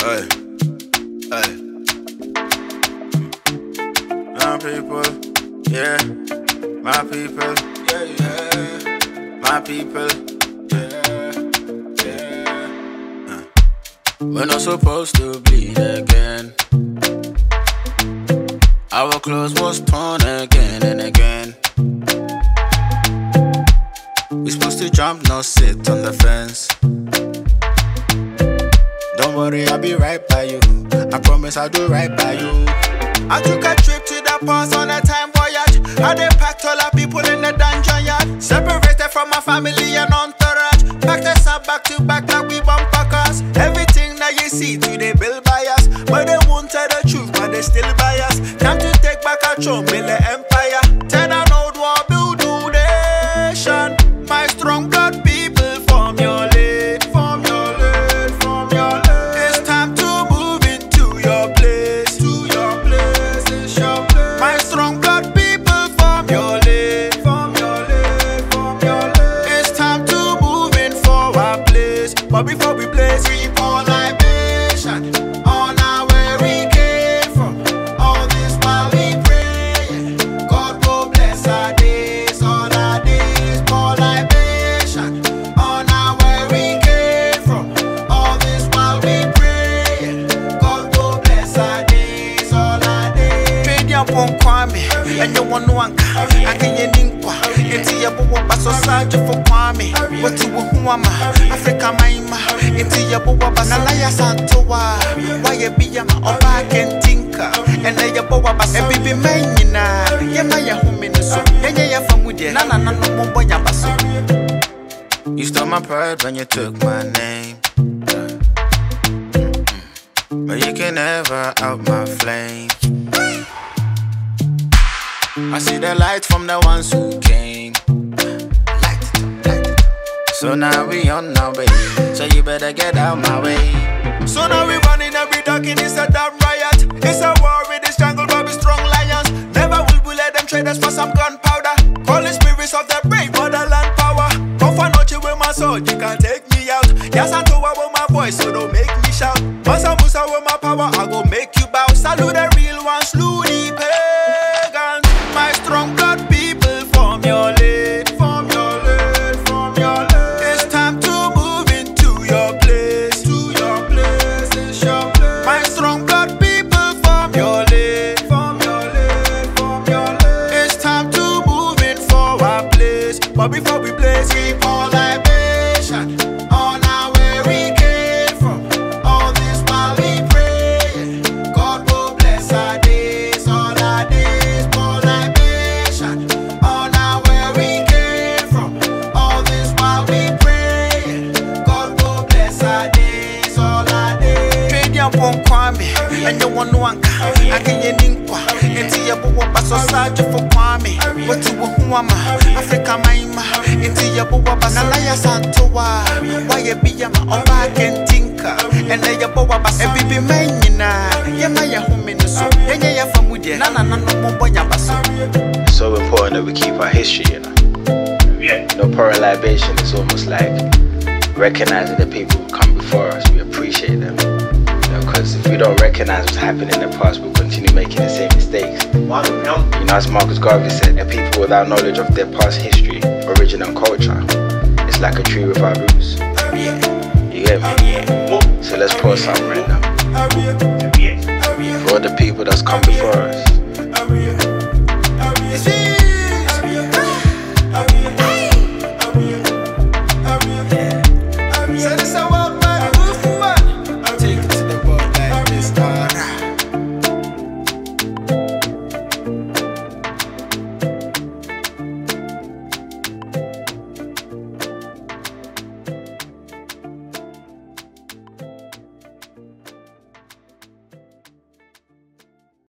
Hey, hey. My people, yeah. My people, yeah, yeah. My people, yeah, yeah. We're not supposed to bleed again. Our clothes was torn again and again. We supposed to jump, not sit on the fence. Don't worry, I'll be right by you. I promise I'll do right by you. I took a trip to the past on a time voyage. How they packed all our people in the dungeon yard. Separated from my family and entourage. Packed us up back to back like we bumper cars. Everything that you see today built by us. But they won't tell the truth, but they still buy us. Time to take back control, build the empire. Tear down old war, build new nation. My strong blood people form your lead, form your lead, form your lead. It's time to move into your place, to your place, it's your place. My strong blood people form your lead, form your lead, form your lead. It's time to move in for our place. But before we blaze, we pour libation on our where we came from. All this while we pray, God will bless our days, all our days. Pour libation on our where we came from. All this while we pray, God will bless our days, all our days. Trade your phone Kwame, and you want no anchor. I can't ninkwa. Into your boa basso sage for Kwame. What you want, Africa Maima. Into your boa basso Nalaya Santoa. Why you be a oba can tinker? And then your boa basso and baby manina. Yamaya Hominiso. Yanya Famudia. Nana no boya basso. You stole my pride when you took my name. But you can never out my flame. I see the light from the ones who came. Light it up, light it up. So now we on our way. So you better get out my way. So now we running every dog in it's a damn riot. It's a war in this jungle, but we strong lions. Never will we let them trade us for some gunpowder. Calling spirits of the brave motherland power. Come for noche with my sword, you can't take me out. Yes, I know I with my voice, so don't make me shout. Masa Musa with my power, I go make you bow. Salute the real ones, slew the pagans. My strong blood people form your lead, form your lead, form your lead. It's time to move into your place, to your place, it's your place. My strong blood people form your lead, form your lead, form your lead. It's time to move in for our place. But before we blaze, we pour libation on our where we came from. All this while we pray, God will bless our days, all our days. Pour libation on our where we came from. All this while we pray, God will bless our days, all our days. Trade your phone Kwame, and you want no anchor. I can't ninkwa. Into your boa basso sage for Kwame. What you want, Africa Maima. Into your boa basso Nalaya Santoa. Why you be a oba can tinker? And then your boa basso and baby manina. Yamaya Hominiso. Yanya Famudia. Nana no boya basso. It's so important that we keep our history, you know. Yeah. You know, pouring libation is almost like recognizing the people who come before us. We appreciate them. Because if we don't recognize what's happened in the past, we'll continue making the same mistakes. You know, as Marcus Garvey said, the people without knowledge of their past history, origin and culture, it's like a tree without roots. You get me? So let's pour something right now. For all the people that's come before us.